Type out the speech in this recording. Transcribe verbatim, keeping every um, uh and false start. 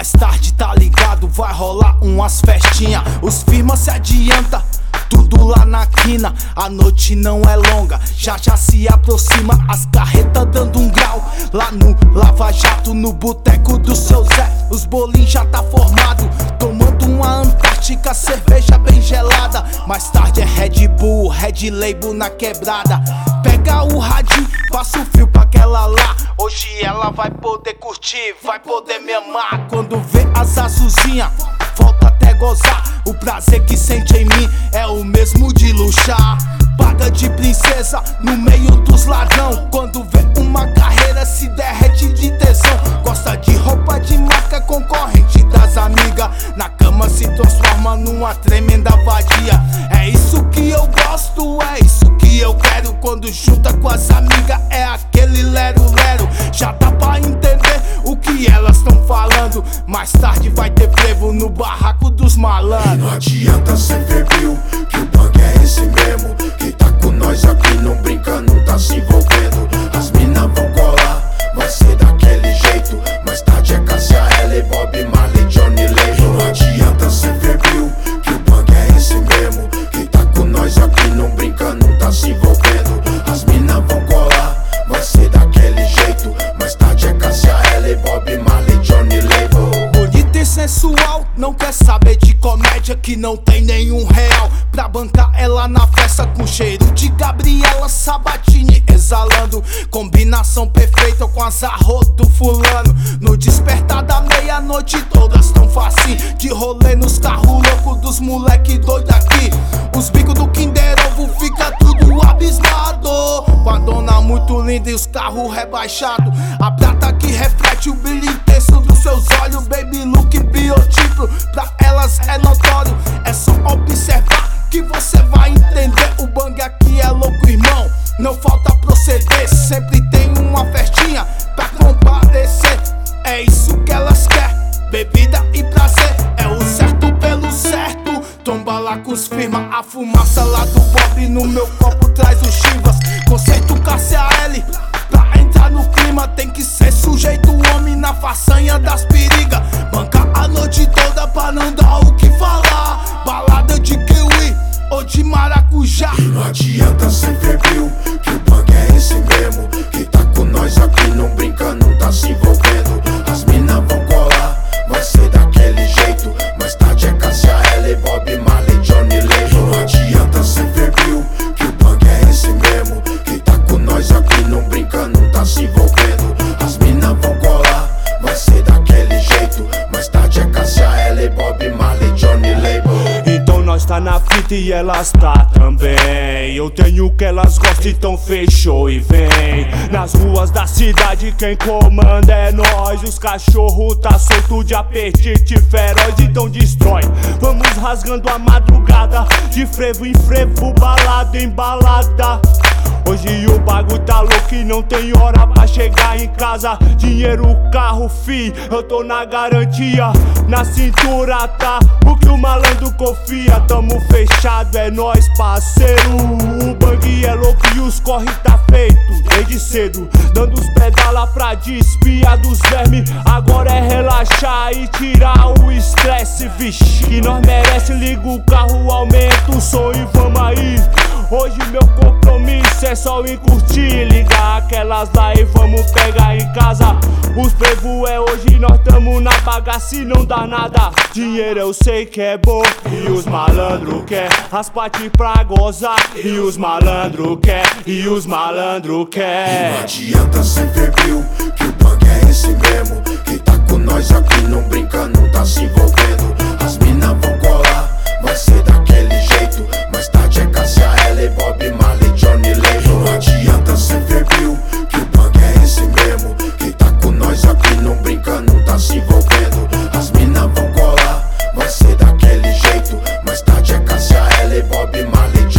Mais tarde, tá ligado, vai rolar umas festinha. Os firmas se adianta, tudo lá na quina. A noite não é longa, já já se aproxima. As carretas dando um grau lá no Lava Jato, no boteco do seu Zé. Os bolinhos já tá formado, tomando uma Antártica, cerveja bem gelada. Mais tarde é Red Bull, Red Label na quebrada. Pega o radinho, passa o fio pra aquela lá. Hoje ela vai poder curtir, vai poder me amar. Quando vê as azulzinhas, volta até gozar. O prazer que sente em mim é o mesmo de luxar. Paga de princesa no meio dos ladrão. Quando vê uma carreira se derrete de tesão. Gosta de roupa de marca, concorrente das amigas. Na cama se transforma numa tremenda vadia. É isso que eu gosto, é isso que eu quero. Quando junta com as amigas é aquele lero-lero. Já dá pra entender o que elas tão falando. Mais tarde vai ter frevo no barraco dos malandros. Não adianta ser febril, que o bang é esse mesmo. Quem tá com nós aqui não brinca, não tá se envolvendo. As minas vão colar, vai ser daquele jeito. Mais tarde é Cássia Eller, Bob Marley, Johnny Label. Não adianta ser febril, que o bang é esse mesmo. Quem tá com nós aqui não brinca, não tá se envolvendo. As minas vão colar, vai ser daquele jeito. Mais tarde é Cássia Eller, Bob Marley, Johnny Label. Bonita e sensual, não quer saber de comédia, que não tem nenhum real pra bancar ela na festa, com cheiro de Gabriela Sabatini exalando. Combinação perfeita com as arroz do fulano. No despertar da meia-noite todas tão facinho, de rolê nos carros loucos dos moleque doido aqui. Os bicos do Kinder Ovo fica tudo abismado, com a dona muito linda e os carros rebaixados. A prata que reflete o brilho intenso dos seus olhos. Baby look biotipo, pra elas é notório. É só observar que você vai entender. O bang aqui é louco, irmão, não falta proceder. Sempre tem uma festinha pra comparecer. É isso que elas querem, bebida e prazer. É o certo pelo certo. Tomba lá com os firma, a fumaça lá do Bob no meu copo traz os chivas. Concerto Cássia Eller, pra entrar no clima tem que ser sujeito homem na façanha das perigas. Bancar a noite toda pra não dar o que falar. Balada de kiwi ou de maracujá. E não adianta ser febril, que o bang é esse mesmo. Quem tá com nós aqui não brinca, não tá se envolvendo. As minas vão colar, vai ser daquele jeito. Mais tarde é Cássia Eller, Bob Marley, Johnny Label. Não adianta ser febril, que o bang é esse mesmo. Quem tá com nós aqui não brinca, não tá se envolvendo. As minas vão colar, vai ser daquele jeito. Mais tarde é Cássia Eller, Bob Marley, Johnny Label. Então nós tá na fita e elas tá também. Eu tenho o que elas gostam, então fechou e vem. Nas ruas da cidade quem comanda é nós. Os cachorros tá solto de apetite feroz, então destrói. Vamos rasgando a madrugada, de frevo em frevo, balada em balada. Hoje o bagulho tá louco e não tem hora pra chegar em casa. Dinheiro, carro, fi, eu tô na garantia. Na cintura tá o que o malandro confia. Tamo fechado, é nóis, parceiro. O bang é louco e os corre tá feito desde cedo, dando os pedala pra despiar dos vermes. Agora é relaxar e tirar o estresse, vixe, que nós merece. Liga o carro, aumenta o som e vamos aí. Hoje meu compromisso é só em curtir, ligar aquelas lá e vamos pegar em casa. Os frevo é hoje, nós tamo na bagaça e não dá nada. Dinheiro eu sei que é bom e os malandro quer as partes pra gozar. E os malandro quer, e os malandro quer. Não adianta ser febril, que o bang é esse mesmo. Quem tá com nós aqui não brinca, não tá se envolvendo. As minas vão colar, vai ser daquele jeito. Mais tarde é Cássia Eller, Bob Marley, Johnny Label. Não adianta ser febril, que o bang é esse mesmo. Quem tá com nós aqui não brinca, não tá se envolvendo. As minas vão colar, vai ser daquele jeito. Mais tarde é Cássia Eller, Bob Marley,